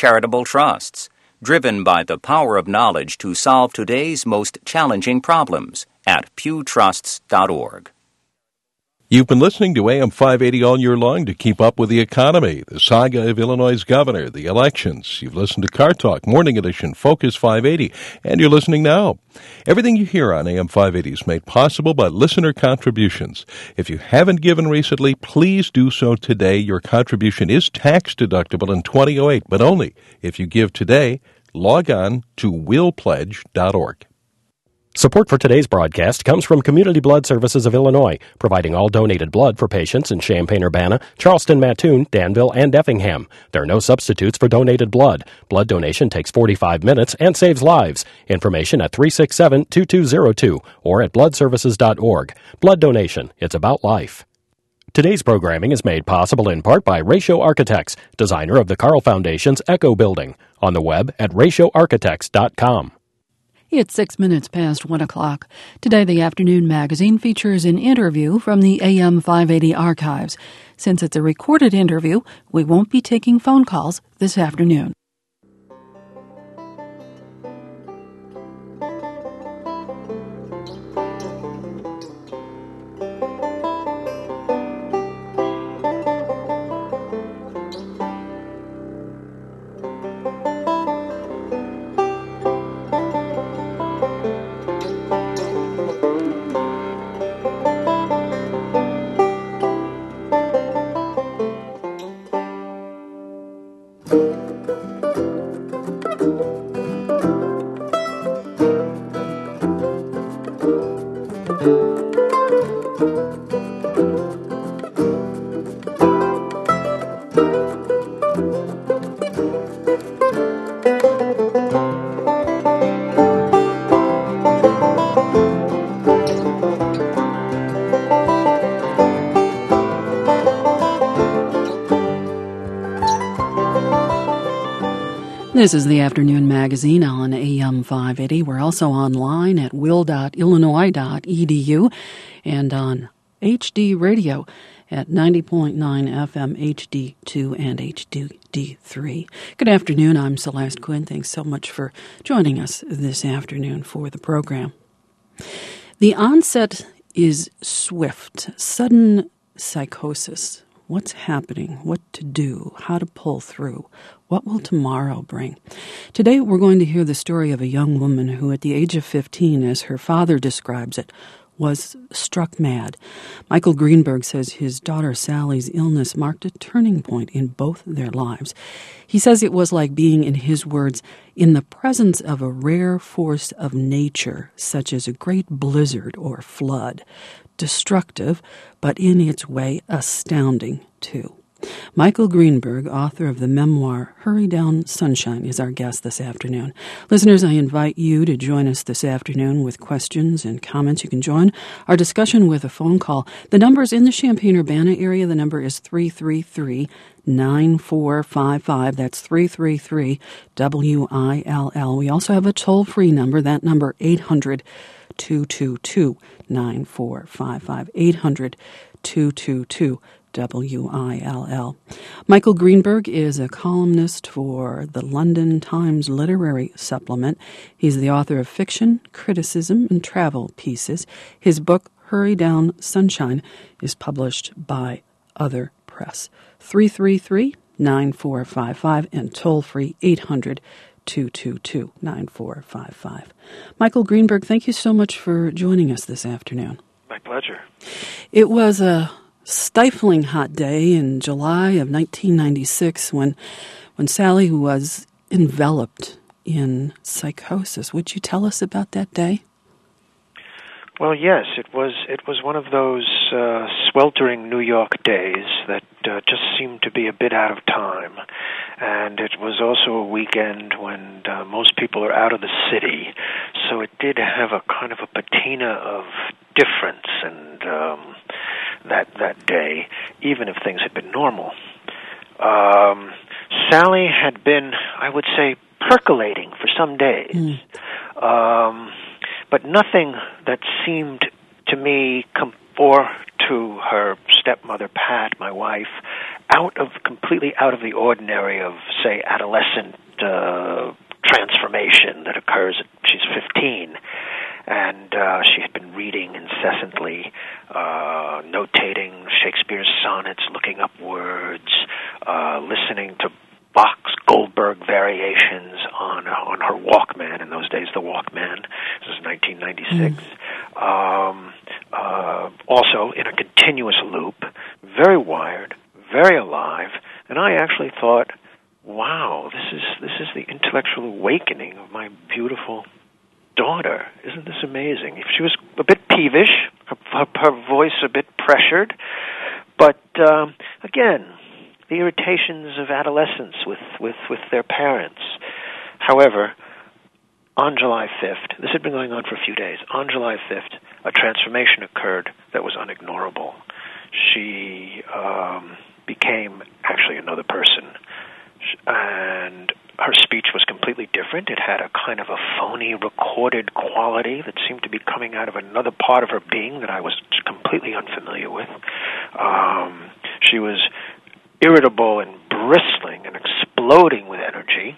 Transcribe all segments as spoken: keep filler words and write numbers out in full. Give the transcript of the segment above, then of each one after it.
charitable trusts, driven by the power of knowledge to solve today's most challenging problems at pew trusts dot org. You've been listening to A M five eighty all year long to keep up with the economy, the saga of Illinois' governor, the elections. You've listened to Car Talk, Morning Edition, Focus five eighty, and you're listening now. Everything you hear on A M five eighty is made possible by listener contributions. If you haven't given recently, please do so today. Your contribution is tax deductible in twenty oh eight, but only if you give today. Log on to will pledge dot org. Support for today's broadcast comes from Community Blood Services of Illinois, providing all donated blood for patients in Champaign-Urbana, Charleston, Mattoon, Danville, and Effingham. There are no substitutes for donated blood. Blood donation takes forty-five minutes and saves lives. Information at three six seven, two two zero two or at blood services dot org. Blood donation. It's about life. Today's programming is made possible in part by Ratio Architects, designer of the Carl Foundation's Echo Building. On the web at ratio architects dot com. It's six minutes past one o'clock. Today, the Afternoon Magazine features an interview from the A M five eighty archives. Since it's a recorded interview, we won't be taking phone calls this afternoon. This is the Afternoon Magazine on A M five eighty. We're also online at will dot illinois dot e d u and on H D Radio at ninety point nine F M H D two and H D three. Good afternoon. I'm Celeste Quinn. Thanks so much for joining us this afternoon for the program. The onset is swift, sudden psychosis. What's happening? What to do? How to pull through? What will tomorrow bring? Today we're going to hear the story of a young woman who at the age of fifteen, as her father describes it, was struck mad. Michael Greenberg says his daughter Sally's illness marked a turning point in both their lives. He says it was like being, in his words, in the presence of a rare force of nature, such as a great blizzard or flood. Destructive, but in its way astounding, too. Michael Greenberg, author of the memoir Hurry Down Sunshine, is our guest this afternoon. Listeners, I invite you to join us this afternoon with questions and comments. You can join our discussion with a phone call. The number is in the Champaign-Urbana area. The number is three three three, nine four five five. That's three three three, W I L L. We also have a toll-free number. That number, eight hundred, two two two, nine four five five. eight hundred, two two two, W I L L. Michael Greenberg is a columnist for the London Times Literary Supplement. He's the author of fiction, criticism, and travel pieces. His book, Hurry Down Sunshine, is published by Other Press. three three three, nine four five five and toll-free eight hundred, two two two, nine four five five. Michael Greenberg, thank you so much for joining us this afternoon. My pleasure. It was a stifling hot day in July of nineteen ninety-six when when Sally was enveloped in psychosis. Would you tell us about that day? Well, yes, it was it was one of those uh, sweltering New York days that uh, just seemed to be a bit out of time. And it was also a weekend when uh, most people are out of the city, so it did have a kind of a patina of difference and um, that that day, even if things had been normal. Um, Sally had been, I would say, percolating for some days. Mm. Um, but nothing that seemed to me com- or to her stepmother, Pat, my wife, out of completely out of the ordinary of, say, adolescent uh, transformation that occurs at she's fifteen. And uh, she had been reading incessantly, uh, notating Shakespeare's sonnets, looking up words, uh, listening to Bach's Goldberg variations on on her Walkman. In those days, the Walkman. This is nineteen ninety-six. Mm. Um, uh, also, in a continuous loop, very wired, very alive. And I actually thought, wow, this is this is the intellectual awakening of my beautiful daughter. Isn't this amazing? If she was a bit peevish, her, her voice a bit pressured, but um, again, the irritations of adolescence with, with, with their parents. However, on July fifth, this had been going on for a few days, on July fifth, a transformation occurred that was unignorable. She um, became actually another person, and her speech was completely different. It had a kind of a phony, recorded quality that seemed to be coming out of another part of her being that I was completely unfamiliar with. Um, she was irritable and bristling and exploding with energy.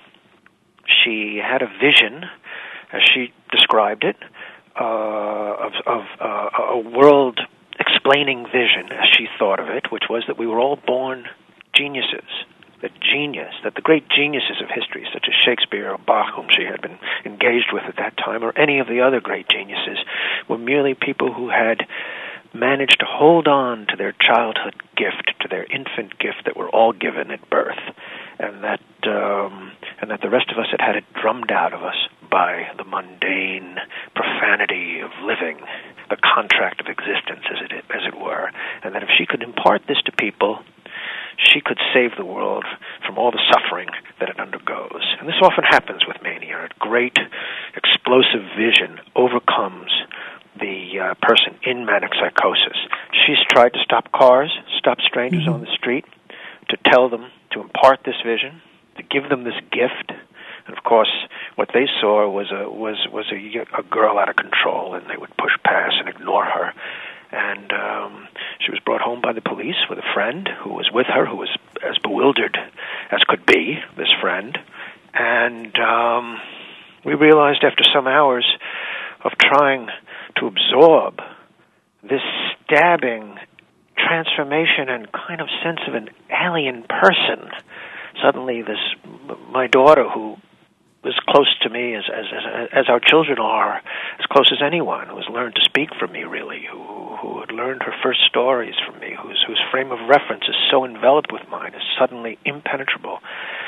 She had a vision, as she described it, uh, of, of uh, a world-explaining vision, as she thought of it, which was that we were all born geniuses. That genius, that the great geniuses of history, such as Shakespeare or Bach, whom she had been engaged with at that time, or any of the other great geniuses, were merely people who had managed to hold on to their childhood gift, to their infant gift that were all given at birth, and that um, and that the rest of us had had it drummed out of us by the mundane profanity of living, the contract of existence, as it as it were, and that if she could impart this to people, she could save the world from all the suffering that it undergoes. And this often happens with mania. A great, explosive vision overcomes the uh, person in manic psychosis. She's tried to stop cars, stop strangers mm-hmm. on the street, to tell them, to impart this vision, to give them this gift. And of course, what they saw was a was was a, a girl out of control, and they would push past and ignore her. And um, she was brought home by the police with a friend who was with her, who was as bewildered as could be, this friend. And um, we realized after some hours of trying to absorb this stabbing transformation and kind of sense of an alien person, suddenly this, my daughter, who as close to me as, as as as our children are, as close as anyone, who has learned to speak from me, really, who who had learned her first stories from me, whose whose frame of reference is so enveloped with mine, is suddenly impenetrable.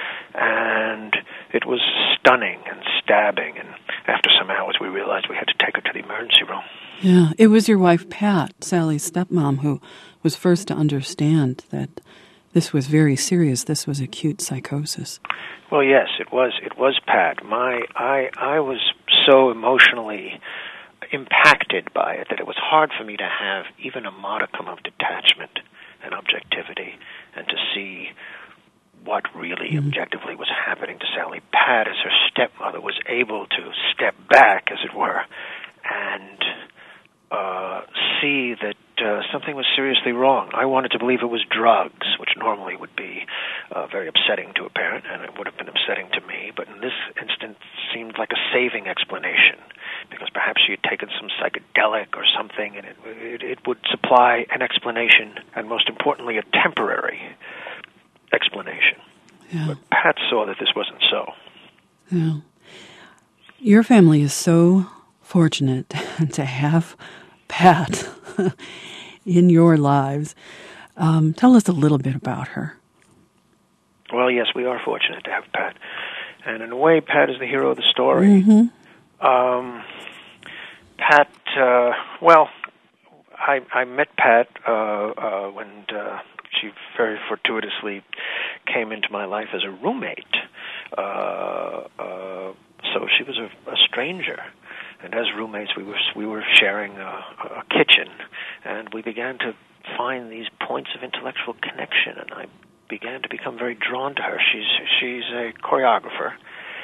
And it was stunning and stabbing, and after some hours we realized we had to take her to the emergency room. Yeah, it was your wife, Pat, Sally's stepmom, who was first to understand that this was very serious. This was acute psychosis. Well, yes, it was. It was Pat. My, I, I was so emotionally impacted by it that it was hard for me to have even a modicum of detachment and objectivity, and to see what really mm-hmm. objectively was happening to Sally. Pat, as her stepmother, was able to step back, as it were, and uh, see that uh, something was seriously wrong. I wanted to believe it was drugs, which normally would be uh, very upsetting to a parent, and it would have been upsetting to me, but in this instance seemed like a saving explanation, because perhaps she had taken some psychedelic or something, and it, it, it would supply an explanation, and most importantly, a temporary explanation. Yeah. But Pat saw that this wasn't so. Yeah. Your family is so fortunate to have Pat in your lives. Um, tell us a little bit about her. Well, yes, we are fortunate to have Pat. And in a way, Pat is the hero of the story. Mm-hmm. Um, Pat, uh, well, I, I met Pat uh, uh, when uh, she very fortuitously came into my life as a roommate. Uh, uh, so she was a, a stranger. And as roommates, we were we were sharing a, a kitchen, and we began to find these points of intellectual connection. And I began to become very drawn to her. She's she's a choreographer,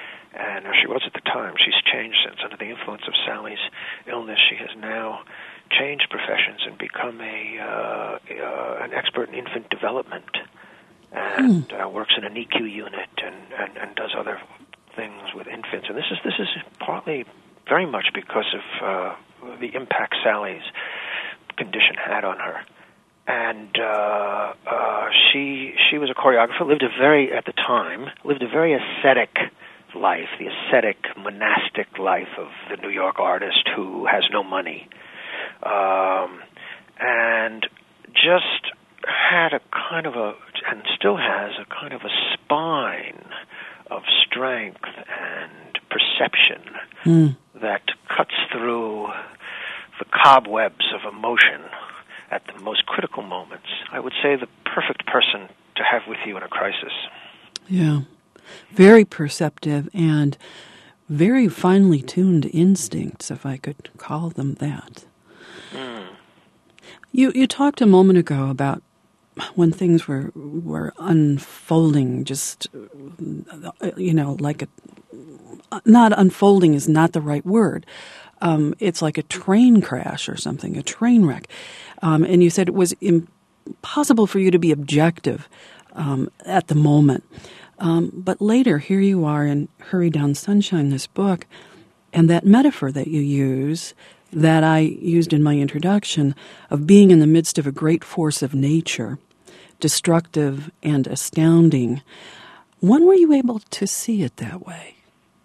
and she was at the time. She's changed since. Under the influence of Sally's illness, she has now change professions and become a uh, uh, an expert in infant development, and mm. uh, works in an E Q unit and, and, and does other things with infants. And this is this is partly very much because of uh, the impact Sally's condition had on her. And uh, uh, she she was a choreographer, lived a very, at the time, lived a very ascetic life, the ascetic, monastic life of the New York artist who has no money. Um, and just had a kind of a, and still has a kind of a spine of strength and perception mm. that cuts through the cobwebs of emotion at the most critical moments. I would say the perfect person to have with you in a crisis. Yeah. Very perceptive and very finely tuned instincts, if I could call them that. Mm. You you talked a moment ago about when things were were unfolding, just, you know, like a, not unfolding is not the right word. Um, it's like a train crash or something, a train wreck. Um, and you said it was impossible for you to be objective um, at the moment. Um, but later, here you are in Hurry Down Sunshine, this book, and that metaphor that you use, that I used in my introduction, of being in the midst of a great force of nature, destructive and astounding. When were you able to see it that way?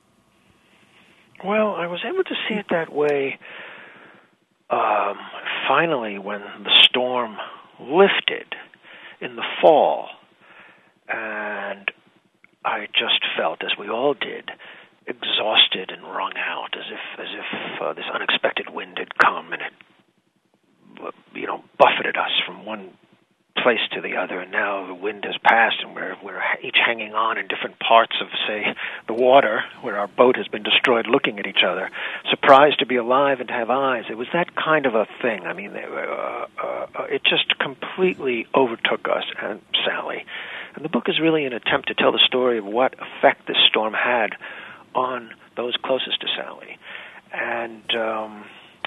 Well, I was able to see it that way um, finally when the storm lifted in the fall, and I just felt, as we all did, exhausted and wrung out, as if as if uh, this unexpected wind had come and it, you know, buffeted us from one place to the other, and now the wind has passed, and we're we're each hanging on in different parts of, say, the water where our boat has been destroyed, looking at each other, surprised to be alive and to have eyes. It was that kind of a thing. I mean, uh, uh, it just completely overtook us and Sally. And the book is really an attempt to tell the story of what effect this storm had on those closest to Sally. And um,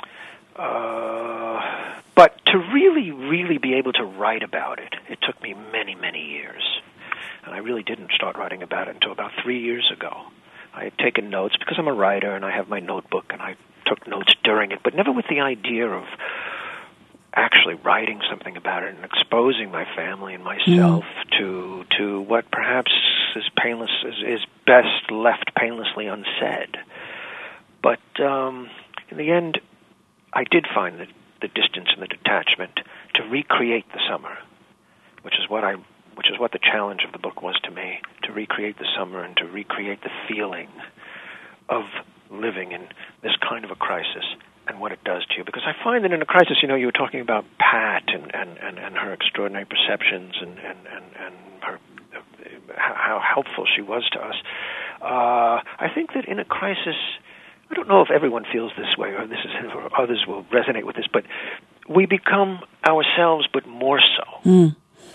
uh, but to really, really be able to write about it, it took me many, many years. And I really didn't start writing about it until about three years ago. I had taken notes because I'm a writer and I have my notebook, and I took notes during it, but never with the idea of actually writing something about it and exposing my family and myself mm. to to what perhaps is painless is, is best left painlessly unsaid. But um, in the end, I did find the, the distance and the detachment to recreate the summer, which is what I which is what the challenge of the book was to me, to recreate the summer and to recreate the feeling of living in this kind of a crisis and what it does to you. Because I find that in a crisis, you know, you were talking about Pat and, and, and, and her extraordinary perceptions and, and, and, and her, uh, how helpful she was to us. Uh, I think that in a crisis, I don't know if everyone feels this way or this is, or others will resonate with this, but we become ourselves, but more so. Mm.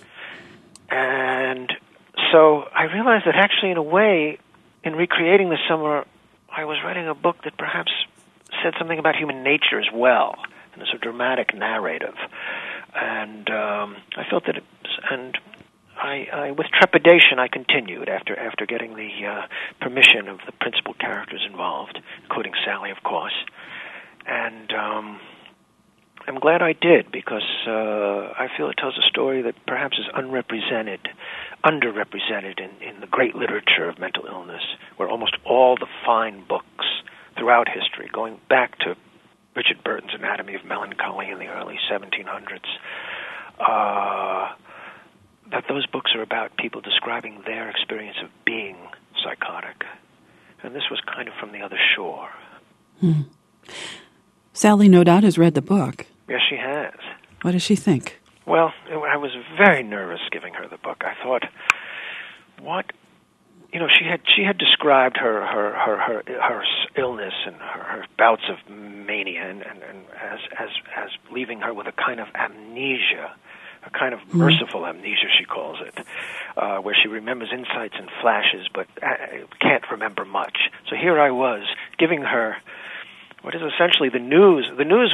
And so I realized that actually, in a way, in recreating the summer, I was writing a book that perhaps said something about human nature as well, and it's a dramatic narrative. And um, I felt that it was, and I, I, with trepidation, I continued after after getting the uh, permission of the principal characters involved, including Sally, of course. And um, I'm glad I did, because uh, I feel it tells a story that perhaps is unrepresented, underrepresented in, in the great literature of mental illness, where almost all the fine books throughout history, going back to Richard Burton's Anatomy of Melancholy in the early seventeen hundreds, uh, that those books are about people describing their experience of being psychotic. And this was kind of from the other shore. Hmm. Sally, no doubt, has read the book. Yes, she has. What does she think? Well, I was very nervous giving her the book. I thought, what... You know, she had she had described her her her, her, her illness and her, her bouts of mania and, and, and as as as leaving her with a kind of amnesia, a kind of mm. merciful amnesia, she calls it, uh, where she remembers insights and flashes, but can't remember much. So here I was giving her what is essentially the news. The news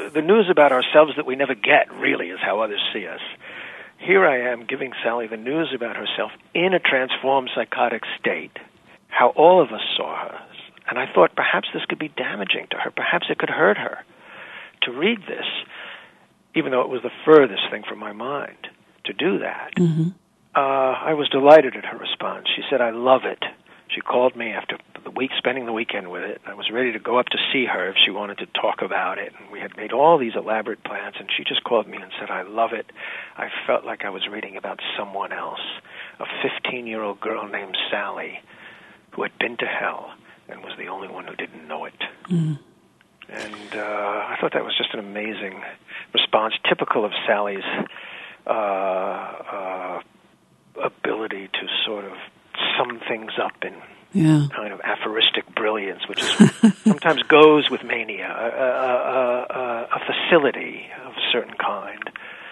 the news about ourselves that we never get, really, is how others see us. Here I am giving Sally the news about herself in a transformed psychotic state, how all of us saw her. And I thought perhaps this could be damaging to her. Perhaps it could hurt her to read this, even though it was the furthest thing from my mind to do that. Mm-hmm. Uh, I was delighted at her response. She said, I love it. She called me after the week, spending the weekend with it. I was ready to go up to see her if she wanted to talk about it. And we had made all these elaborate plans, and she just called me and said, I love it. I felt like I was reading about someone else, a fifteen-year-old girl named Sally who had been to hell and was the only one who didn't know it. Mm. And uh, I thought that was just an amazing response, typical of Sally's uh, uh, ability to sort of sum things up in yeah. kind of aphoristic brilliance, which is sometimes goes with mania, a, a, a, a facility of a certain kind.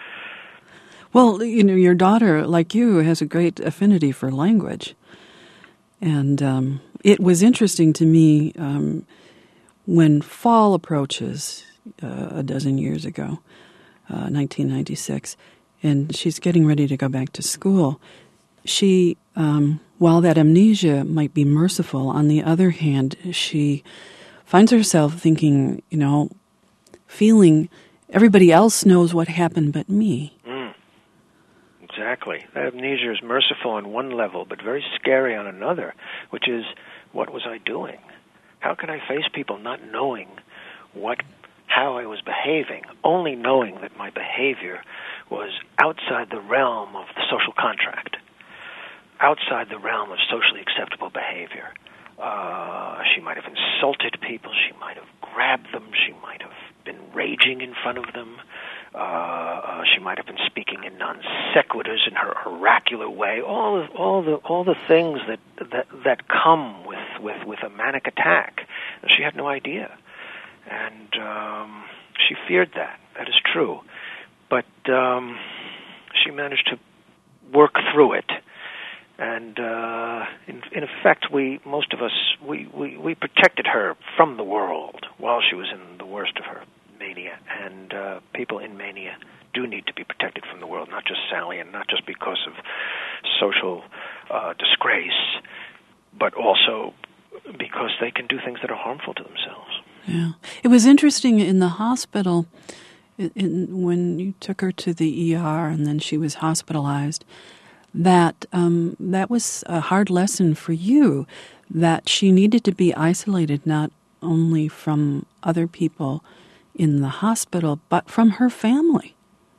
Well, you know, your daughter, like you, has a great affinity for language. And um, it was interesting to me um, when fall approaches uh, a dozen years ago, uh, nineteen ninety-six, and she's getting ready to go back to school. She, um, while that amnesia might be merciful, on the other hand, she finds herself thinking, you know, feeling everybody else knows what happened but me. Mm. Exactly. That amnesia is merciful on one level, but very scary on another, which is, what was I doing? How could I face people not knowing what, how I was behaving, only knowing that my behavior was outside the realm of the social contract, outside the realm of socially acceptable behavior. Uh, she might have insulted people. She might have grabbed them. She might have been raging in front of them. Uh, uh, she might have been speaking in non sequiturs in her oracular way. All, of, all the all the things that that that come with, with, with a manic attack. And she had no idea, and um, she feared that. That is true, but um, she managed to work through it. And uh, in, in effect, we most of us we, we, we protected her from the world while she was in the worst of her mania. And uh, people in mania do need to be protected from the world, not just Sally, and not just because of social uh, disgrace, but also because they can do things that are harmful to themselves. Yeah, it was interesting in the hospital in, in, when you took her to the E R and then she was hospitalized. That um, that was a hard lesson for you, that she needed to be isolated not only from other people in the hospital, but from her family.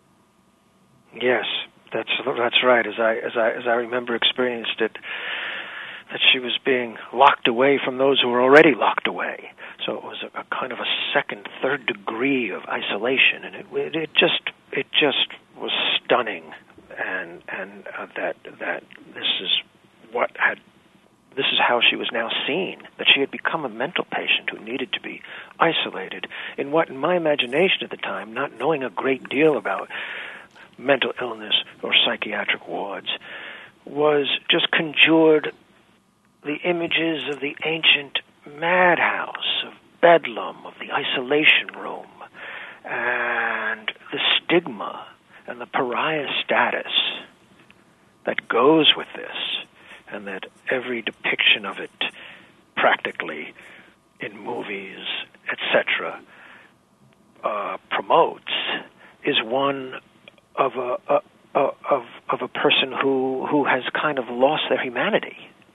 Yes, that's that's right. As I as I as I remember experienced it, that she was being locked away from those who were already locked away. So it was a, a kind of a second, third degree of isolation, and it it, it just it just was stunning. And and uh, that that this is what had this is how she was now seen, that she had become a mental patient who needed to be isolated in what, in my imagination at the time, not knowing a great deal about mental illness or psychiatric wards, was just conjured the images of the ancient madhouse, of Bedlam, of the isolation room, and the stigma and the pariah status that goes with this, and that every depiction of it, practically in movies, et cetera, uh, promotes, is one of a, a, a of of a person who who has kind of lost their humanity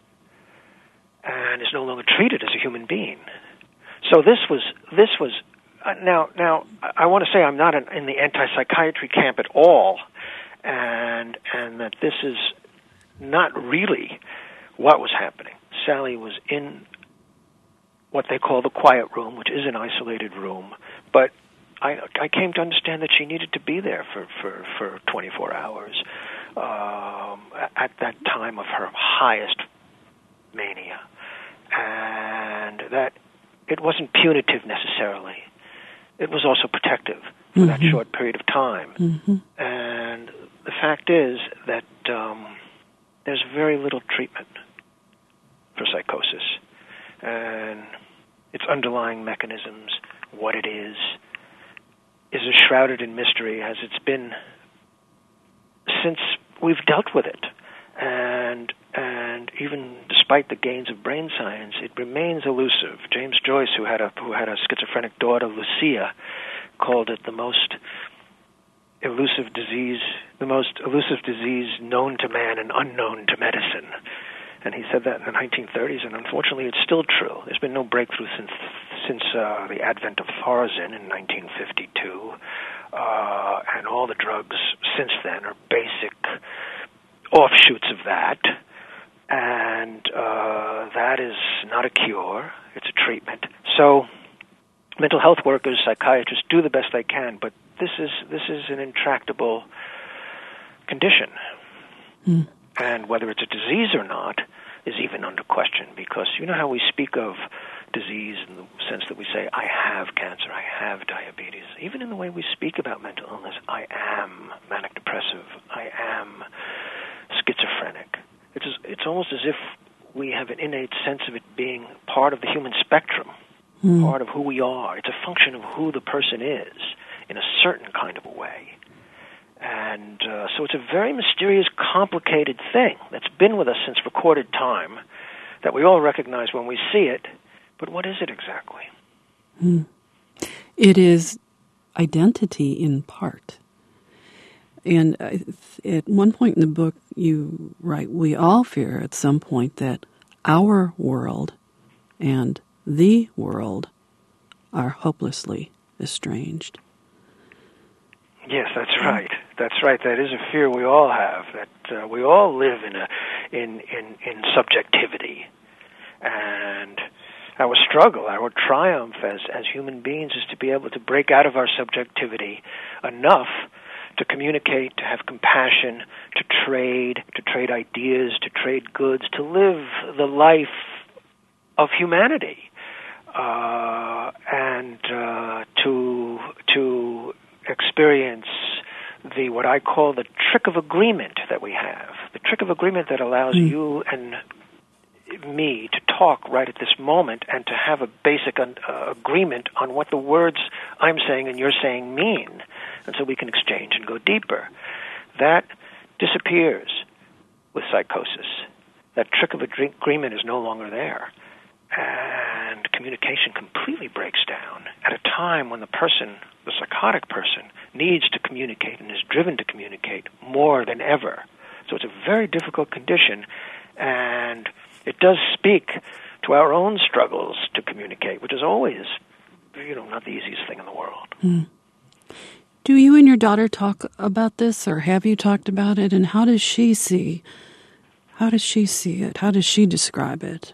and is no longer treated as a human being. So this was this was. Uh, now, now, I want to say I'm not in, in the anti-psychiatry camp at all, and and that this is not really what was happening. Sally was in what they call the quiet room, which is an isolated room, but I, I came to understand that she needed to be there for, for, for twenty-four hours um, at that time of her highest mania, and that it wasn't punitive necessarily. It was also protective for mm-hmm. that short period of time. Mm-hmm. And the fact is that um, there's very little treatment for psychosis. And its underlying mechanisms, what it is, is as shrouded in mystery as it's been since we've dealt with it. And and even despite the gains of brain science, it remains elusive. James Joyce, who had a who had a schizophrenic daughter, Lucia, called it the most elusive disease, the most elusive disease known to man and unknown to medicine. And he said that in the nineteen thirties, and unfortunately it's still true. There's been no breakthrough since since uh, the advent of Thorazine in nineteen fifty-two, uh, and all the drugs since then are basic offshoots of that, and uh, that is not a cure, it's a treatment. So mental health workers, psychiatrists do the best they can, but this is this is an intractable condition. Mm. And whether it's a disease or not is even under question, because you know how we speak of disease in the sense that we say, I have cancer, I have diabetes. Even in the way we speak about mental illness, I am manic depressive, I am schizophrenic. It's it's almost as if we have an innate sense of it being part of the human spectrum, mm. part of who we are. It's a function of who the person is in a certain kind of a way. And uh, so it's a very mysterious, complicated thing that's been with us since recorded time, that we all recognize when we see it. But what is it exactly? Mm. It is identity in part. And at one point in the book, you write, we all fear at some point that our world and the world are hopelessly estranged. Yes, that's right. That's right. That is a fear we all have. That uh, we all live in a in, in in subjectivity, and our struggle, our triumph as as human beings, is to be able to break out of our subjectivity enough to communicate, to have compassion, to trade, to trade ideas, to trade goods, to live the life of humanity, uh, and uh, to to experience the what I call the trick of agreement that we have, the trick of agreement that allows mm. you and me to talk right at this moment and to have a basic un- uh, agreement on what the words I'm saying and you're saying mean, and so we can exchange and go deeper. That disappears with psychosis. That trick of agreement is no longer there, and communication completely breaks down at a time when the person, the psychotic person, needs to communicate and is driven to communicate more than ever. So it's a very difficult condition, and it does speak to our own struggles to communicate, which is always, you know, not the easiest thing in the world. Mm. Do you and your daughter talk about this, or have you talked about it, and how does she see, how does she see it? How does she describe it?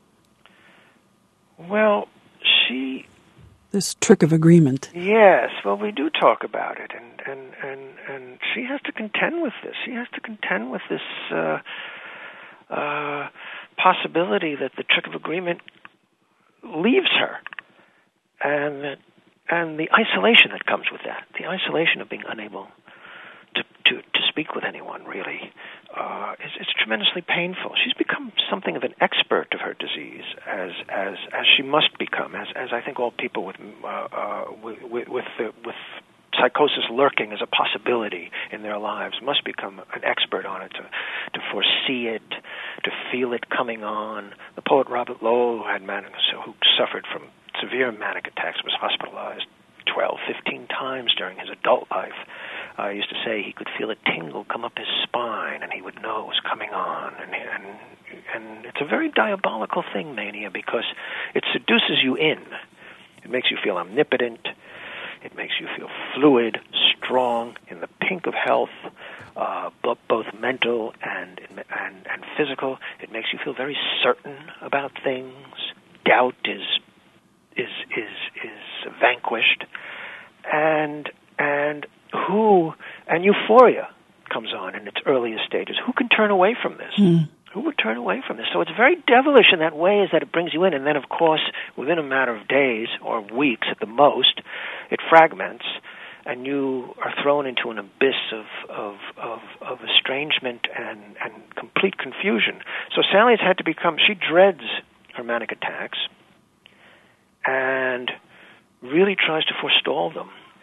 Well, she... This trick of agreement. Yes, well, we do talk about it, and, and, and, and she has to contend with this. She has to contend with this uh, uh, possibility that the trick of agreement leaves her, and that, and the isolation that comes with that, the isolation of being unable to, to, to speak with anyone, really, uh, is it's tremendously painful. She's become something of an expert of her disease, as as as she must become, as as I think all people with uh, uh, with with with, the, with psychosis lurking as a possibility in their lives must become an expert on it, to to foresee it, to feel it coming on. The poet Robert Lowell, who had manic, who suffered from severe manic attacks, was hospitalized twelve, fifteen times during his adult life. I uh, used to say he could feel a tingle come up his spine, and he would know it was coming on. And, and and it's a very diabolical thing, mania, because it seduces you in. It makes you feel omnipotent. It makes you feel fluid, strong, in the pink of health, uh, but both mental and, and and physical. It makes you feel very certain about things. Doubt is is is is vanquished, and and who and euphoria comes on in its earliest stages. Who can turn away from this? Mm. Who would turn away from this? So it's very devilish in that way, is that it brings you in, and then, of course, within a matter of days or weeks at the most, it fragments, and you are thrown into an abyss of of, of, of estrangement and, and complete confusion. So Sally's had to become, she dreads her manic attacks and really tries to forestall them.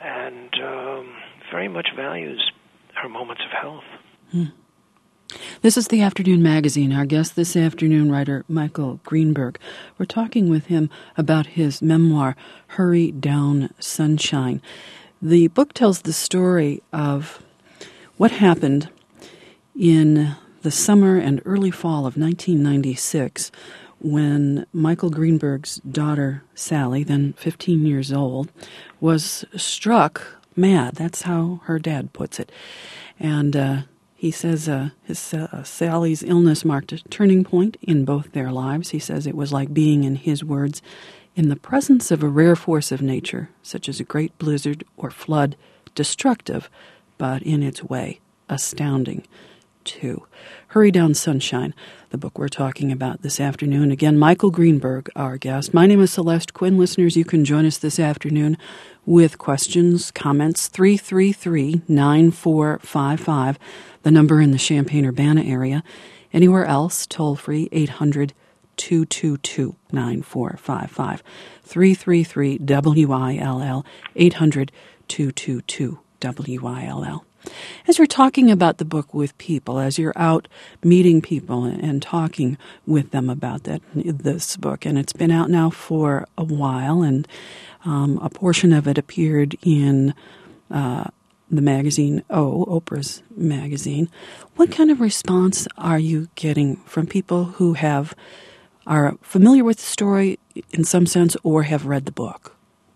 and um, very much values her moments of health. Hmm. This is the Afternoon Magazine. Our guest this afternoon, writer Michael Greenberg. We're talking with him about his memoir, Hurry Down Sunshine. The book tells the story of what happened in the summer and early fall of nineteen ninety-six when Michael Greenberg's daughter, Sally, then fifteen years old, was struck mad. That's how her dad puts it. And uh, he says uh, his, uh, Sally's illness marked a turning point in both their lives. He says it was like being, in his words, in the presence of a rare force of nature, such as a great blizzard or flood, destructive, but in its way, astounding, too. Hurry Down Sunshine, the book we're talking about this afternoon. Again, Michael Greenberg, our guest. My name is Celeste Quinn. Listeners, you can join us this afternoon with questions, comments, three three three, nine four five five, the number in the Champaign-Urbana area. Anywhere else, toll free, eight hundred, two two two, nine four five five, three three three, W I L L, eight hundred, two two two, W I L L. As you're talking about the book with people, as you're out meeting people and talking with them about that this book, and it's been out now for a while, and um, a portion of it appeared in uh, the magazine O, Oprah's magazine. What kind of response are you getting from people who have are familiar with the story in some sense or have read the book?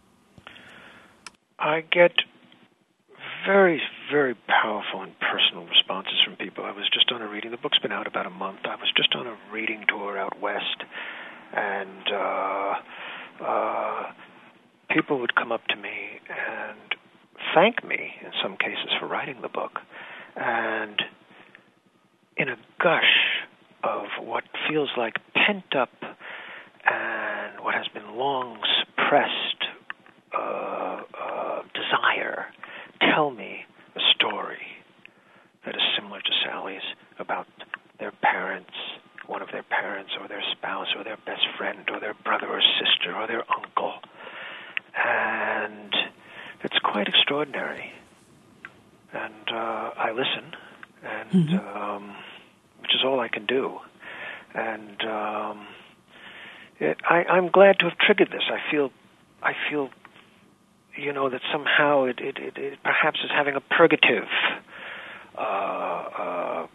I get very, very powerful and personal responses from people. I was just on a reading, the book's been out about a month, I was just on a reading tour out west, and uh, uh, people would come up to me and thank me, in some cases, for writing the book, and in a gush of what feels like pent-up and what has been long suppressed uh, uh, desire, tell me a story that is similar to Sally's about their parents, one of their parents, or their spouse, or their best friend, or their brother or sister, or their uncle. And it's quite extraordinary. And uh, I listen, and mm-hmm. um, which is all I can do. And um, it, I, I'm glad to have triggered this. I feel, I feel. You know, that somehow it, it, it, it perhaps is having a purgative uh, uh,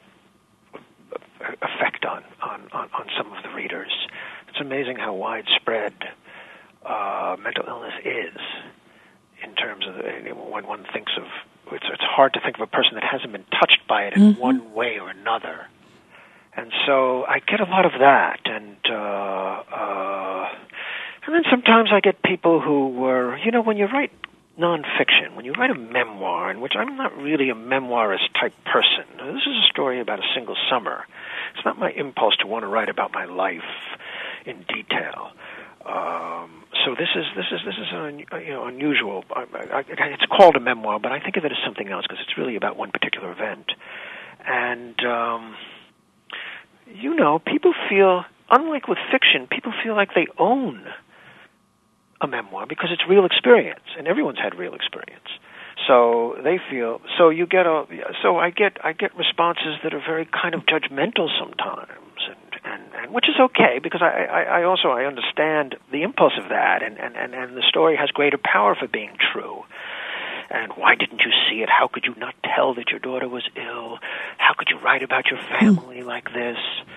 effect on, on, on, on some of the readers. It's amazing how widespread uh, mental illness is in terms of the, when one thinks of, it's, it's hard to think of a person that hasn't been touched by it in mm-hmm. one way or another. And so I get a lot of that, and uh, uh, and then sometimes I get people who were, you know, when you write nonfiction, when you write a memoir, in which I'm not really a memoirist type person. This is a story about a single summer. It's not my impulse to want to write about my life in detail. Um, so this is this is this is an you know unusual. I, I, it's called a memoir, but I think of it as something else because it's really about one particular event. And um, you know, people feel, unlike with fiction, people feel like they own a memoir because it's real experience, and everyone's had real experience. So they feel. So you get a. So I get. I get responses that are very kind of judgmental sometimes, and, and, and which is okay because I, I, I also I understand the impulse of that, and, and, and, and the story has greater power for being true. And why didn't you see it? How could you not tell that your daughter was ill? How could you write about your family like this?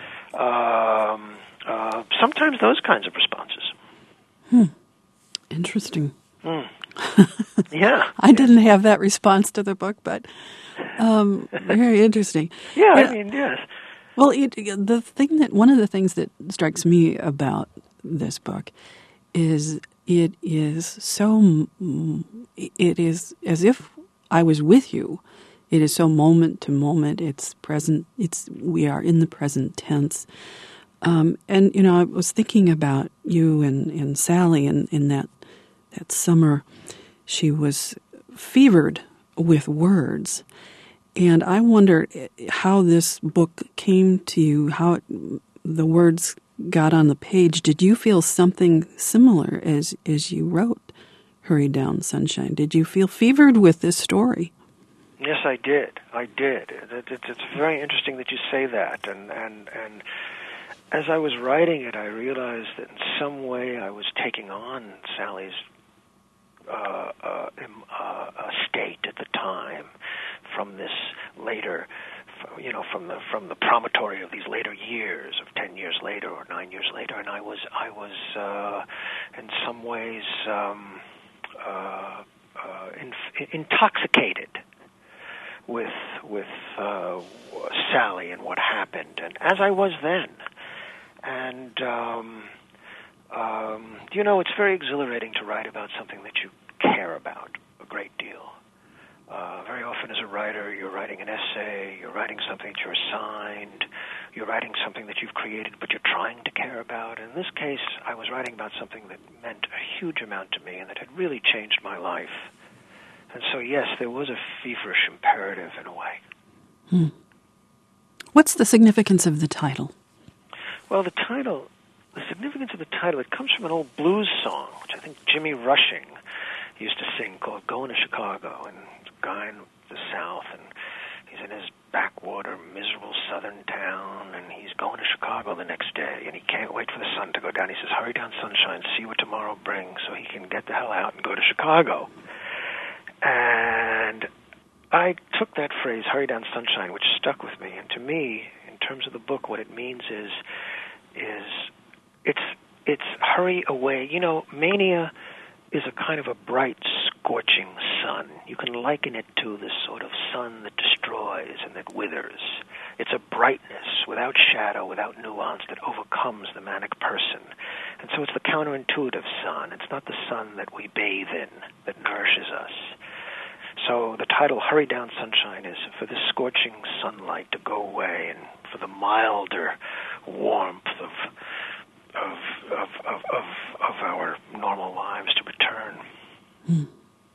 Um, uh, sometimes those kinds of responses. Hmm. Interesting. Hmm. Yeah. I didn't have that response to the book, but um, very interesting. Yeah, I mean, yes. Well, it, the thing that one of the things that strikes me about this book is it is so. It is as if I was with you. It is so moment to moment. It's present. It's we are in the present tense. Um, and you know, I was thinking about you and, and Sally, and in that that summer, she was fevered with words. And I wonder how this book came to you, how it, the words got on the page. Did you feel something similar as, as you wrote Hurry Down Sunshine. Did you feel fevered with this story? Yes, I did. I did. It, it, it's very interesting that you say that. And, and, and as I was writing it, I realized that in some way I was taking on Sally's uh, uh, uh, state at the time from this later, you know, from the from the promontory of these later years, of ten years later or nine years later, and I was I was uh, in some ways um, uh, uh, in, intoxicated with with uh, Sally and what happened, and as I was then, and um, um, you know, it's very exhilarating to write about something that you care about a great deal. Uh, very often as a writer, you're writing an essay, you're writing something that you're assigned, you're writing something that you've created but you're trying to care about. In this case, I was writing about something that meant a huge amount to me and that had really changed my life. And so, yes, there was a feverish imperative in a way. Hmm. What's the significance of the title? Well, the title, the significance of the title, it comes from an old blues song, which I think Jimmy Rushing used to sing, called Going to Chicago. And guy in the South, and he's in his backwater, miserable southern town, and he's going to Chicago the next day, and he can't wait for the sun to go down. He says, hurry down, sunshine, see what tomorrow brings, so he can get the hell out and go to Chicago. And I took that phrase, hurry down, sunshine, which stuck with me, and to me, in terms of the book, what it means is, is it's, it's hurry away. You know, mania is a kind of a bright, scorching sun. You can liken it to this sort of sun that destroys and that withers. It's a brightness without shadow, without nuance, that overcomes the manic person. And so it's the counterintuitive sun. It's not the sun that we bathe in that nourishes us. So the title, Hurry Down Sunshine, is for this scorching sunlight to go away and for the milder warmth of Of, of of of of our normal lives to return. Hmm.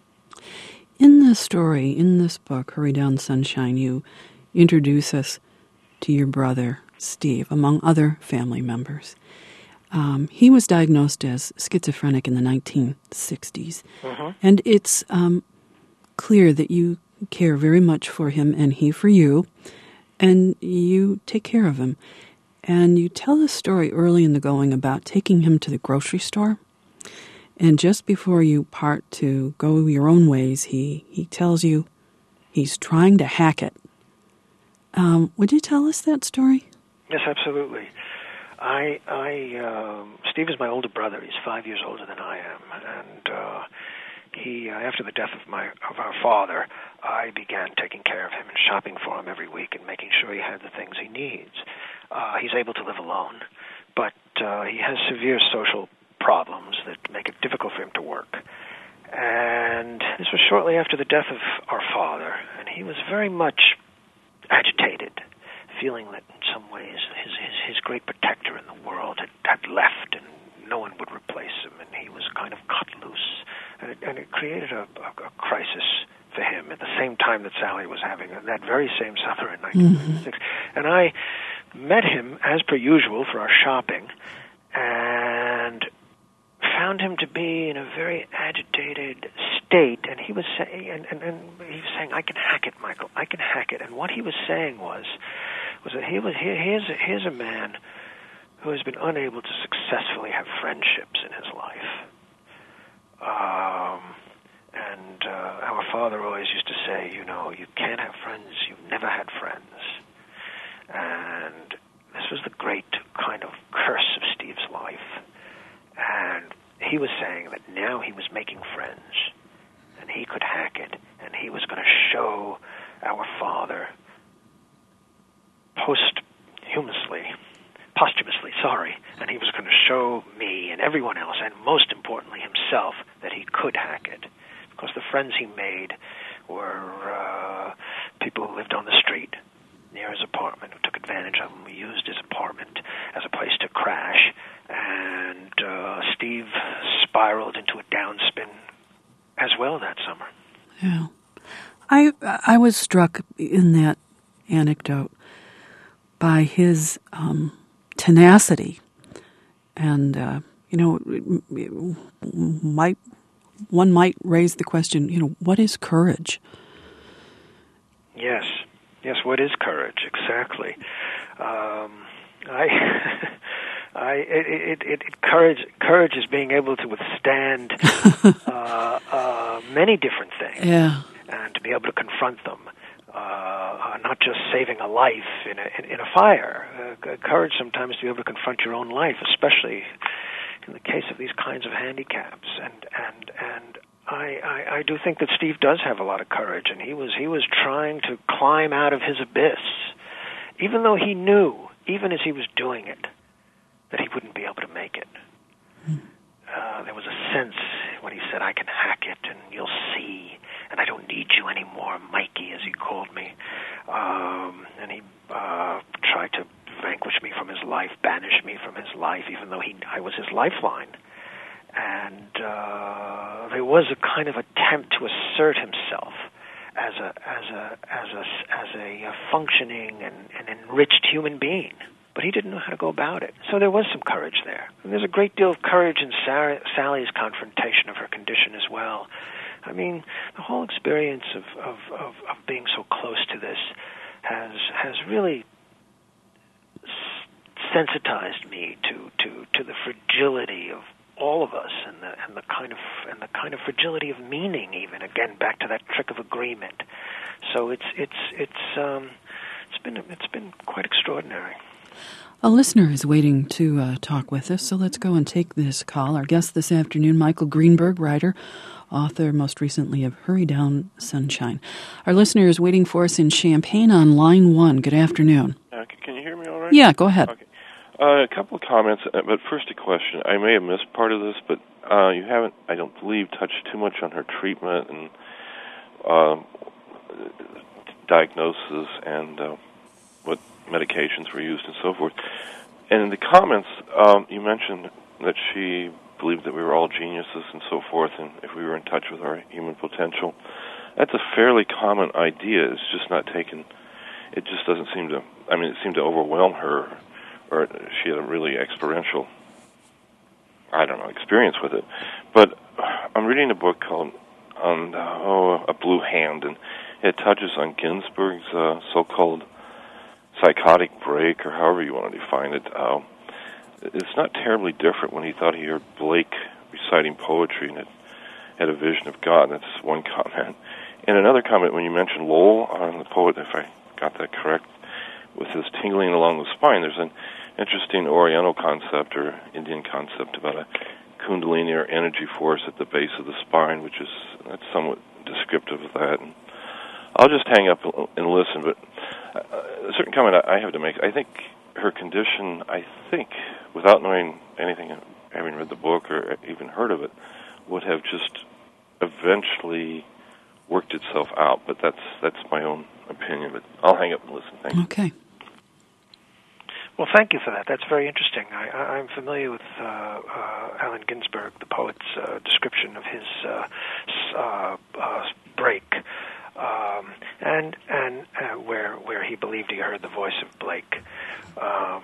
In this story, in this book, Hurry Down Sunshine, you introduce us to your brother, Steve, among other family members. Um, he was diagnosed as schizophrenic in the nineteen sixties. Mm-hmm. And it's um, clear that you care very much for him and he for you, and you take care of him. And you tell the story early in the going about taking him to the grocery store. And just before you part to go your own ways, he, he tells you he's trying to hack it. Um, would you tell us that story? Yes, absolutely. I, I, um, Steve is my older brother. He's five years older than I am. And uh, he, uh, after the death of my of our father, I began taking care of him and shopping for him every week and making sure he had the things he needs. Uh, he's able to live alone, but uh, he has severe social problems that make it difficult for him to work. And this was shortly after the death of our father, and he was very much agitated, feeling that in some ways his, his, his great protector in the world had, had left and no one would replace him, and he was kind of cut loose. And it, and it created a, a, a crisis for him at the same time that Sally was having it, that very same summer in nineteen ninety-six. Mm-hmm. And I met him, as per usual, for our shopping, and found him to be in a very agitated state. And he was saying, and, and, and he was saying, "I can hack it, Michael. I can hack it." And what he was saying was, was that he was here. Here's a, here's a man who has been unable to successfully have friendships in his life. Um, and uh, our father always used to say, you know, you can't have friends. You've never had friends. And this was the great kind of curse of Steve's life. And he was saying that now he was making friends, and he could hack it, and he was going to show our father posthumously, posthumously, sorry, and he was going to show me and everyone else, and most importantly himself, that he could hack it. Because the friends he made were uh, people who lived on the street near his apartment, who took advantage of him. We used his apartment as a place to crash, and uh, Steve spiraled into a downspin as well that summer. Yeah. I I was struck in that anecdote by his um, tenacity, and uh, you know, it, it might one might raise the question, you know, what is courage? Yes. Yes, what is courage? Exactly. Um, I, I, it, it, it, courage, courage is being able to withstand uh, uh, many different things, yeah. and to be able to confront them. Uh, uh, not just saving a life in a, in, in a fire. Uh, courage sometimes to be able to confront your own life, especially in the case of these kinds of handicaps. And and and I, I, I do think that Steve does have a lot of courage, and he was he was trying to climb out of his abyss, even though he knew, even as he was doing it, that he wouldn't be able to make it. Uh, there was a sense when he said, "I can hack it, and you'll see, and I don't need you anymore, Mikey," as he called me. Um, and he uh, tried to vanquish me from his life, banish me from his life, even though he I was his lifeline. And uh, there was a kind of attempt to assert himself as a as a as a as a, a functioning and, and enriched human being. But he didn't know how to go about it. So there was some courage there. And there's a great deal of courage in Sarah, Sally's confrontation of her condition as well. I mean, the whole experience of, of, of, of being so close to this has has really sensitized me to, to, to the fragility of all of us, and the and the kind of and the kind of fragility of meaning. Even again, back to that trick of agreement. So it's it's it's um, it's been it's been quite extraordinary. A listener is waiting to uh, talk with us, so let's go and take this call. Our guest this afternoon, Michael Greenberg, writer, author most recently of Hurry Down Sunshine. Our listener is waiting for us in Champaign on line one. Good afternoon. Uh, can you hear me all right? Yeah, go ahead. Okay. Uh, a couple of comments, but first a question. I may have missed part of this, but uh, you haven't, I don't believe, touched too much on her treatment and uh, diagnosis and uh, what medications were used and so forth. And in the comments, um, you mentioned that she believed that we were all geniuses and so forth, and if we were in touch with our human potential. That's a fairly common idea. It's just not taken, it just doesn't seem to, I mean, it seemed to overwhelm her, or she had a really experiential, I don't know, experience with it. But I'm reading a book called on, oh, A Blue Hand, and it touches on Ginsberg's uh, so-called psychotic break, or however you want to define it. Uh, it's not terribly different when he thought he heard Blake reciting poetry and it had a vision of God. That's one comment. And another comment, when you mentioned Lowell, uh, the poet, if I got that correct, with his tingling along the spine, there's an interesting Oriental concept or Indian concept about a kundalini or energy force at the base of the spine, which is that's somewhat descriptive of that. And I'll just hang up and listen, but a certain comment I have to make. I think her condition, I think, without knowing anything, having read the book or even heard of it, would have just eventually worked itself out. But that's that's my own opinion. But I'll hang up and listen. Thank you. Okay. Well, thank you for that. That's very interesting. I, I, I'm familiar with uh, uh, Allen Ginsberg, the poet's uh, description of his uh, uh, uh, break. Um, and and uh, where where he believed he heard the voice of Blake. Um,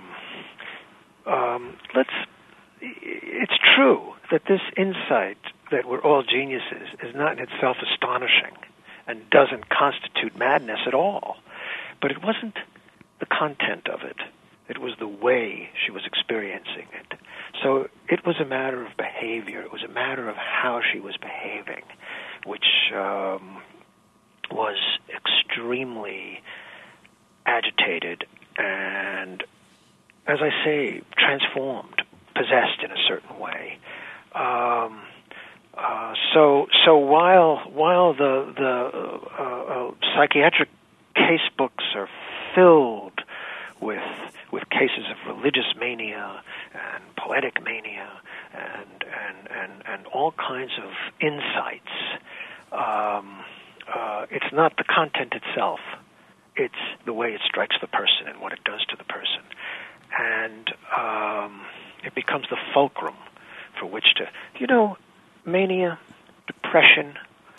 um, let's. It's true that this insight that we're all geniuses is not in itself astonishing, and doesn't constitute madness at all. But it wasn't the content of it; it was the way she was experiencing it. So it was a matter of behavior. It was a matter of how she was behaving, which. Um, was extremely agitated and, as I say, transformed, possessed in a certain way. Um, uh, so, so while while the the uh, uh, psychiatric case books are filled with with cases of religious mania and poetic mania and and and, and all kinds of insights. Um, Uh, it's not the content itself. It's the way it strikes the person and what it does to the person. And um, it becomes the fulcrum for which to, you know, mania, depression,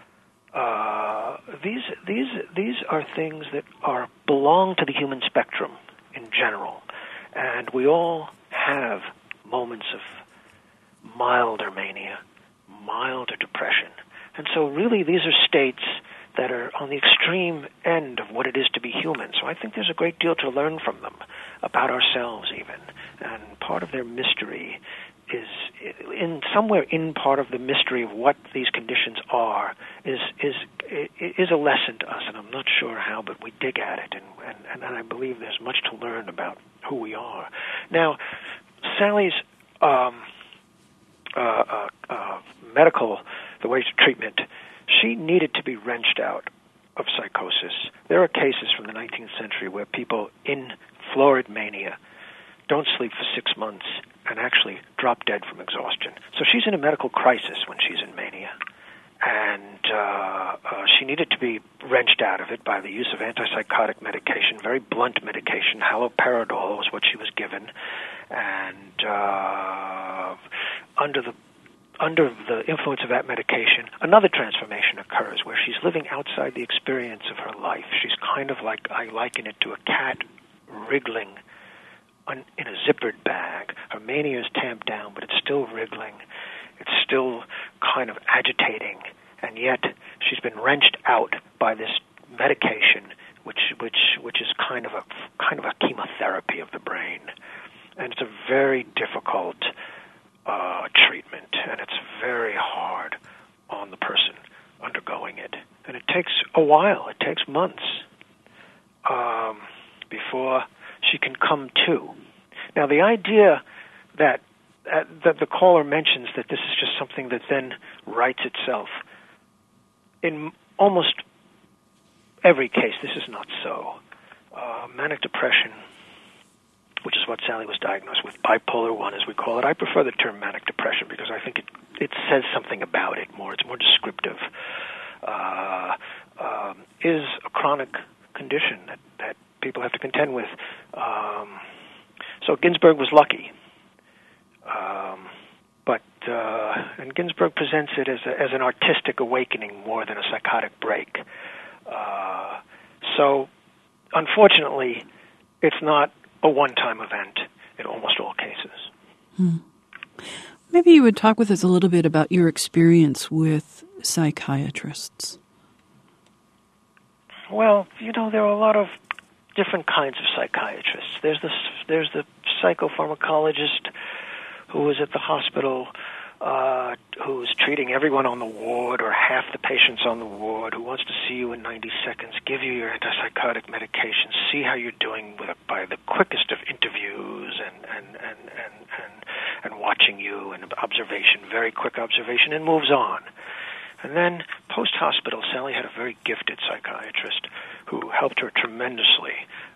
uh, these these these are things that are belong to the human spectrum in general. And we all have moments of milder mania milder depression. And so really these are states that are on the extreme end of what it is to be human. So I think there's a great deal to learn from them, about ourselves even. And part of their mystery is, in somewhere in part of the mystery of what these conditions are, is is is a lesson to us, and I'm not sure how, but we dig at it, and, and, and I believe there's much to learn about who we are. Now, Sally's um, uh, uh, uh, medical, the way to treatment, she needed to be wrenched out of psychosis. There are cases from the nineteenth century where people in florid mania don't sleep for six months and actually drop dead from exhaustion. So she's in a medical crisis when she's in mania. And uh, uh, she needed to be wrenched out of it by the use of antipsychotic medication, very blunt medication. Haloperidol was what she was given. And uh, under the under the influence of that medication, another transformation occurs where she's living outside the experience of her life. She's kind of like, I liken it to a cat wriggling in a zippered bag. Her mania is tamped down, but it's still wriggling. It's still kind of agitating, and yet she's been wrenched out by this medication, which which which is kind of a kind of a chemotherapy of the brain, and it's a very difficult uh, treatment, and it's very hard on the person undergoing it, and it takes a while. It takes months um, before she can come to. Now, the idea that, uh, that the caller mentions that this is just something that then rights itself, in almost every case, this is not so. Uh, manic depression, which is what Sally was diagnosed with, bipolar one, as we call it. I prefer the term manic depression because I think it, it says something about it more. It's more descriptive. Uh, um, is a chronic condition that, that people have to contend with. Um, so Ginsberg was lucky. Um, but, uh, and Ginsberg presents it as, a, as an artistic awakening more than a psychotic break. Uh, so, unfortunately, it's not a one-time event in almost all cases. Hmm. Maybe you would talk with us a little bit about your experience with psychiatrists. Well, you know, there are a lot of different kinds of psychiatrists. There's the there's the psychopharmacologist who is at the hospital, uh, who's treating everyone on the ward or half the patients on the ward, who wants to see you in ninety seconds, give you your antipsychotic medication, see how you're doing with it by the quickest of interviews and and and and and, and watching you and observation, very quick observation, and moves on. And then, post-hospital, Sally had a very gifted psychiatrist who helped her tremendously.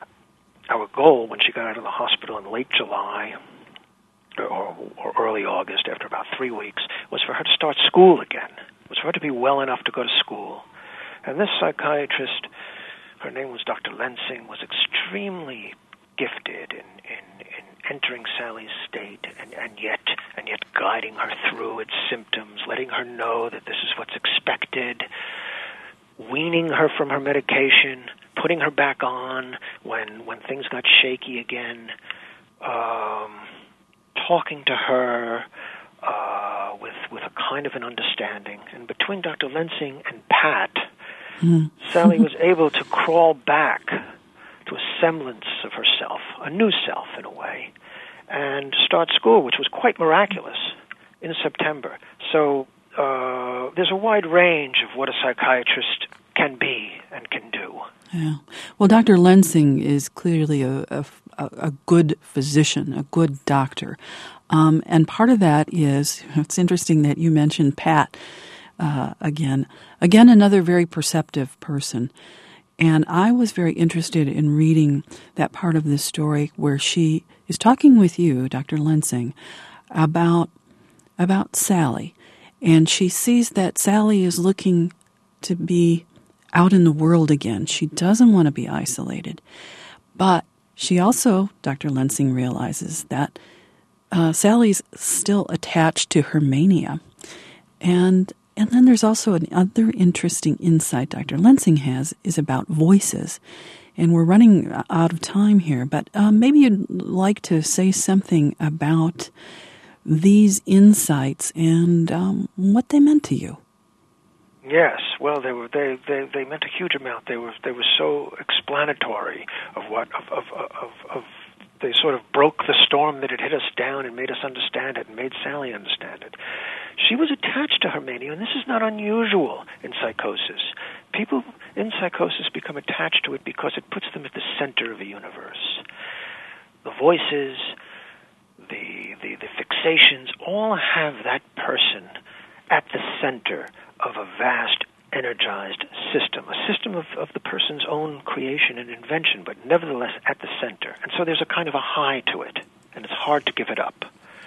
Our goal when she got out of the hospital in late July or, or early August, after about three weeks, was for her to start school again. It was for her to be well enough to go to school. And this psychiatrist, her name was Doctor Lensing, was extremely gifted in, in, in entering Sally's state and, and yet and yet guiding her through its symptoms, letting her know that this is what's expected, weaning her from her medication, putting her back on when when things got shaky again, um, talking to her uh, with with a kind of an understanding. And between Doctor Lensing and Pat, mm. Sally was able to crawl back to a semblance of herself, a new self in a way, and start school, which was quite miraculous, in September. So uh, there's a wide range of what a psychiatrist can be and can do. Yeah. Well, Doctor Lensing is clearly a, a, a good physician, a good doctor. Um, and part of that is, it's interesting that you mentioned Pat uh, again. Again, another very perceptive person. And I was very interested in reading that part of this story where she is talking with you, Doctor Lensing, about about Sally. And she sees that Sally is looking to be out in the world again. She doesn't want to be isolated. But she also, Doctor Lensing realizes that uh, Sally's still attached to her mania. And And then there's also another interesting insight Doctor Lensing has is about voices. And we're running out of time here, but um, maybe you'd like to say something about these insights and um, what they meant to you. Yes, well, they were they, they, they meant a huge amount. They were they were so explanatory of what of of, of of they sort of broke the storm that had hit us down and made us understand it and made Sally understand it. She was attached to her mania, and this is not unusual in psychosis. People in psychosis become attached to it because it puts them at the center of the universe. The voices, the the, the fixations, all have that person at the center of a vast, energized system, a system of, of the person's own creation and invention, but nevertheless at the center. And so there's a kind of a high to it, and it's hard to give it up.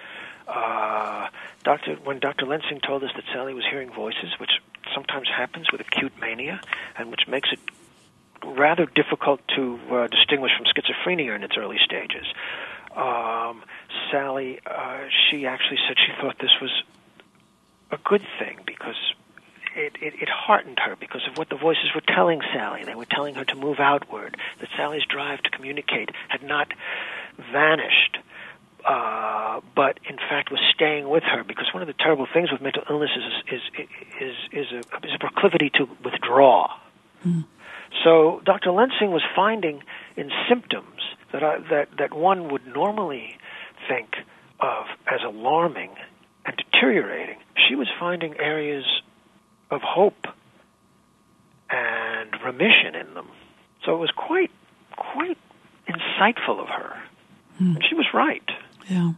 Uh, Doctor, when Doctor Lensing told us that Sally was hearing voices, which sometimes happens with acute mania, and which makes it rather difficult to uh, distinguish from schizophrenia in its early stages, um, Sally, uh, she actually said she thought this was a good thing because It, it, it heartened her because of what the voices were telling Sally. They were telling her to move outward, that Sally's drive to communicate had not vanished, uh, but in fact was staying with her. Because one of the terrible things with mental illness is is is is a, is a proclivity to withdraw. Mm. So Doctor Lensing was finding in symptoms that I, that that one would normally think of as alarming and deteriorating. She was finding areas of hope and remission in them. So it was quite, quite insightful of her. Mm. And she was right. Yeah.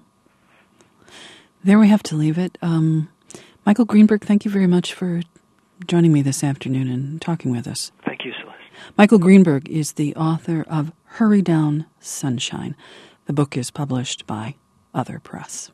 There we have to leave it. Um, Michael Greenberg, thank you very much for joining me this afternoon and talking with us. Thank you, Celeste. Michael Greenberg is the author of Hurry Down, Sunshine. The book is published by Other Press.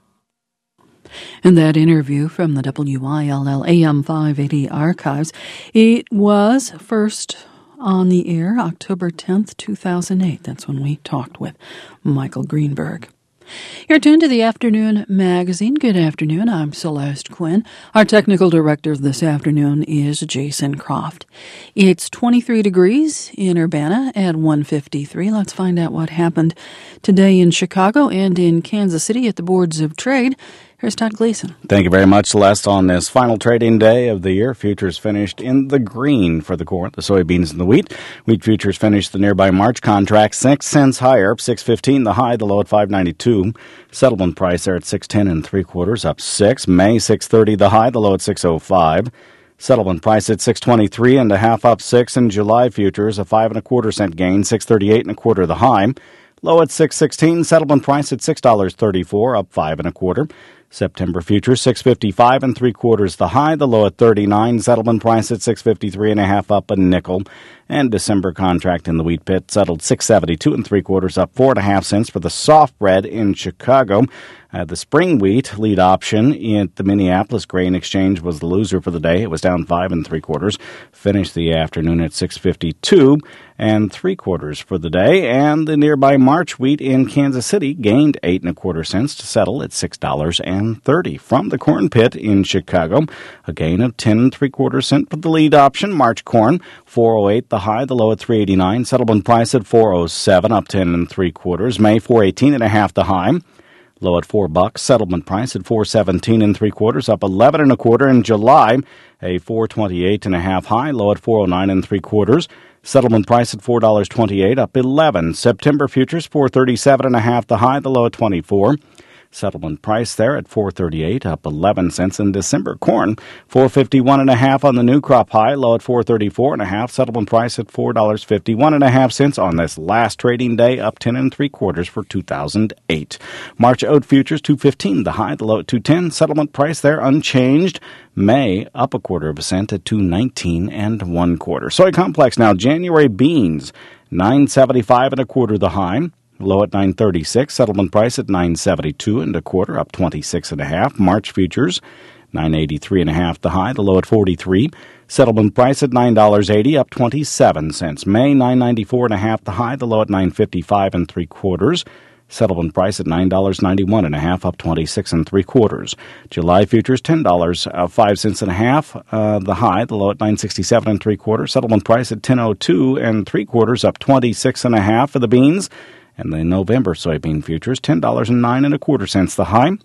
And that interview from the W I L L A M five eighty archives, it was first on the air October tenth, two thousand eight. That's when we talked with Michael Greenberg. You're tuned to the Afternoon Magazine. Good afternoon. I'm Celeste Quinn. Our technical director this afternoon is Jason Croft. It's twenty-three degrees in Urbana at one fifty-three. Let's find out what happened today in Chicago and in Kansas City at the Boards of Trade. Here's Todd Gleason. Thank you very much, Celeste. On this final trading day of the year, futures finished in the green for the corn, the soybeans, and the wheat. Wheat futures finished the nearby March contract six cents higher, six fifteen the high, the low at five ninety-two. Settlement price there at six ten and three quarters, up six. May six thirty the high, the low at six oh five. Settlement price at six twenty-three and a half, up six. And July futures a five and a quarter cent gain, six thirty-eight and a quarter the high, low at six sixteen. Settlement price at six dollars thirty-four, up five and a quarter. September futures six fifty-five and three quarters the high, the low at thirty-nine. Settlement price at six fifty-three and a half, up a nickel. And December contract in the wheat pit settled six seventy-two and three quarters, up four and a half cents for the soft bread in Chicago. Uh, the spring wheat lead option at the Minneapolis Grain Exchange was the loser for the day. It was down five and three quarters. Finished the afternoon at six fifty-two and three quarters for the day. And the nearby March wheat in Kansas City gained eight and a quarter cents to settle at six dollars and thirty. From the corn pit in Chicago, a gain of ten and three quarter cent for the lead option. March corn four oh eight the high, the low at three eighty-nine. Settlement price at four oh seven, up ten and three quarters. May four eighteen and a half the high, low at four bucks. Settlement price at four seventeen and three quarters, up eleven and a quarter. In July, a four twenty-eight and a half high, low at four oh nine and three quarters. Settlement price at four dollars twenty-eight, up eleven. September futures four thirty-seven and a half the high, the low at twenty-four. Settlement price there at four thirty-eight, up eleven cents. In December corn four fifty-one and a half on the new crop high, low at four thirty-four and a half. Settlement price at four dollars fifty-one and a half cents on this last trading day, up ten and three quarters for two thousand eight. March oat futures two fifteen the high, the low at two ten. Settlement price there unchanged. May up a quarter of a cent at two nineteen and one quarter. Soy complex now. January beans nine seventy-five and a quarter the high, low at nine thirty-six. Settlement price at nine seventy-two and a quarter, up twenty-six and a half. March futures nine eighty-three and a half the high, the low at forty-three. Settlement price at nine dollars eighty, up twenty-seven cents. May nine ninety-four and a half the high, the low at nine fifty-five and three quarters. Settlement price at nine dollars ninety-one and a half, up twenty-six and three quarters. July futures ten dollars uh, five cents and a half, uh, the high, the low at nine sixty-seven and three quarters. Settlement price at ten oh two and three quarters, up twenty-six and a half for the beans. And the November soybean futures ten dollars and nine and a quarter cents the high,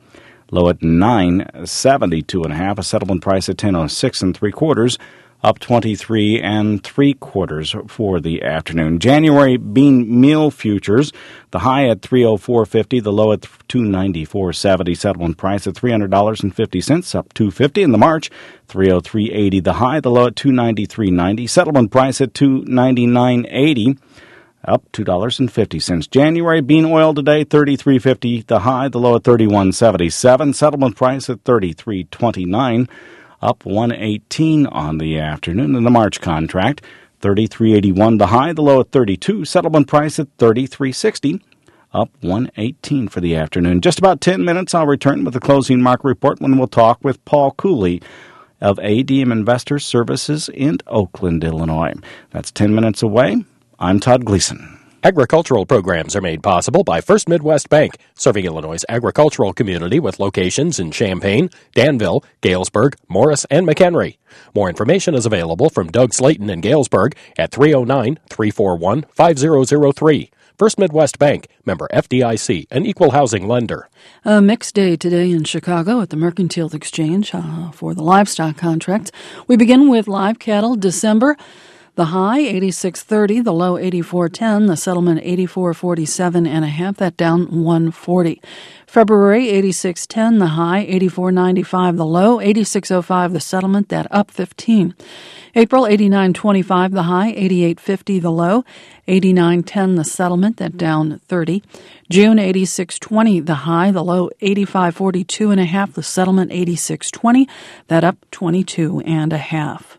low at nine seventy-two and a half. A settlement price at ten oh six and three quarters, up twenty-three and three quarters for the afternoon. January bean meal futures, the high at three oh four fifty, the low at two ninety-four seventy. Settlement price at three hundred dollars and fifty cents, up two fifty. In the March, three oh three eighty, the high, the low at two ninety-three ninety. Settlement price at two ninety-nine eighty. Up two dollars and fifty cents. January bean oil today, thirty-three fifty, the high, the low at thirty-one seventy-seven. Settlement price at thirty-three twenty-nine, up one eighteen on the afternoon. In the March contract, thirty-three eighty-one, the high, the low at thirty-two. Settlement price at thirty-three sixty, up one eighteen for the afternoon. Just about ten minutes, I'll return with the closing market report when we'll talk with Paul Cooley of A D M Investor Services in Oakland, Illinois. That's ten minutes away. I'm Todd Gleason. Agricultural programs are made possible by First Midwest Bank, serving Illinois' agricultural community with locations in Champaign, Danville, Galesburg, Morris, and McHenry. More information is available from Doug Slayton in Galesburg at three oh nine, three four one, five oh oh three. First Midwest Bank, member F D I C, an equal housing lender. A mixed day today in Chicago at the Mercantile Exchange uh, for the livestock contracts. We begin with live cattle December. The high, eighty-six thirty, the low, eighty-four ten, the settlement, eighty-four forty-seven and a half, that down one forty. February, eighty-six ten, the high, eighty-four ninety-five, the low, eighty-six oh five, the settlement, that up fifteen. April, eighty-nine twenty-five, the high, eighty-eight fifty, the low, eighty-nine ten, the settlement, that down thirty. June, eighty-six twenty, the high, the low, eighty-five forty-two and a half, the settlement, eighty-six twenty, that up twenty-two and a half.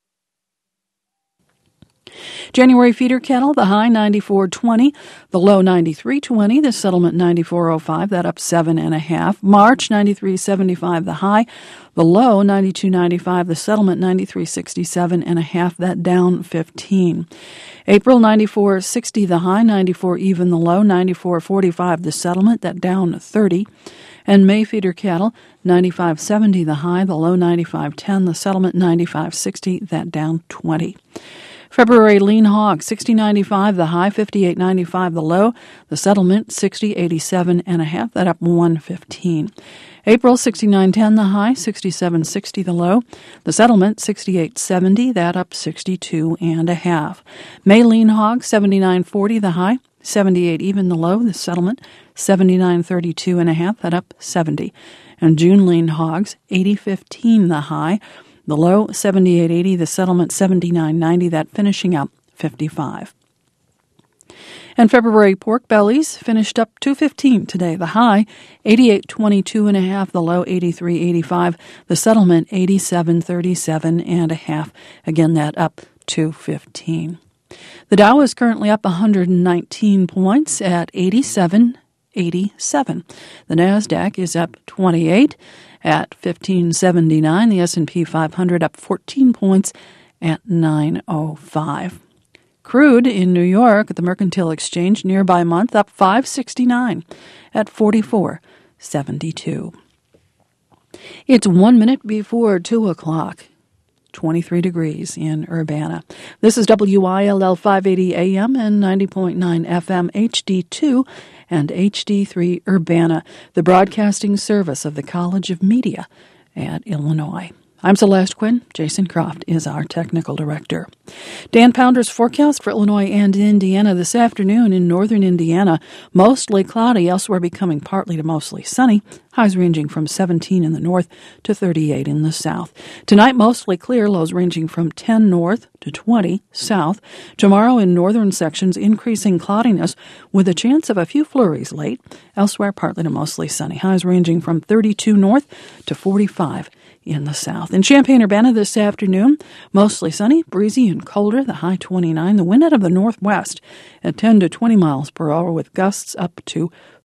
January feeder cattle, the high ninety-four twenty, the low ninety-three twenty, the settlement ninety-four oh five, that up seven and a half. March ninety-three seventy-five, the high, the low ninety-two ninety-five, the settlement ninety-three sixty-seven and a half, that down fifteen. April ninety-four sixty, the high, ninety-four even, the low, ninety-four forty-five, the settlement, that down thirty. And May feeder cattle, ninety-five seventy, the high, the low ninety-five ten, the settlement ninety-five sixty, that down twenty. February lean hog, sixty ninety-five, the high, fifty-eight ninety-five, the low, the settlement sixty eighty-seven and a half, that up one fifteen. April sixty-nine ten, the high, sixty-seven sixty, the low, the settlement sixty-eight seventy, that up sixty-two and a half. May lean hog, seventy-nine forty, the high, seventy-eight even, the low, the settlement seventy-nine thirty-two and a half, that up seventy. And June lean hogs, eighty fifteen, the high, the low, seventy-eight eighty, the settlement, seventy-nine ninety, that finishing up fifty-five. And February pork bellies finished up two fifteen today. The high, eighty-eight twenty-two and a half, the low, eighty-three eighty-five, the settlement, eighty-seven thirty-seven and a half. Again, that up two fifteen. The Dow is currently up one hundred nineteen points at eighty-seven eighty-seven. The Nasdaq is up twenty-eight at fifteen seventy-nine. The S and P five hundred up fourteen points at nine oh five. Crude in New York at the Mercantile Exchange nearby month up five sixty-nine at forty-four seventy-two. It's one minute before two o'clock. twenty-three degrees in Urbana. This is W I L L five eighty A M and ninety point nine F M H D two and H D three Urbana, the broadcasting service of the College of Media at Illinois. I'm Celeste Quinn. Jason Croft is our technical director. Dan Pounder's forecast for Illinois and Indiana this afternoon. In northern Indiana, mostly cloudy, elsewhere becoming partly to mostly sunny. Highs ranging from seventeen in the north to thirty-eight in the south. Tonight, mostly clear, lows ranging from ten north to twenty south. Tomorrow, in northern sections, increasing cloudiness with a chance of a few flurries late. Elsewhere, partly to mostly sunny. Highs ranging from thirty-two north to forty-five in the south. In Champaign-Urbana this afternoon, mostly sunny, breezy and colder, the high twenty-nine. The wind out of the northwest at ten to twenty miles per hour with gusts up to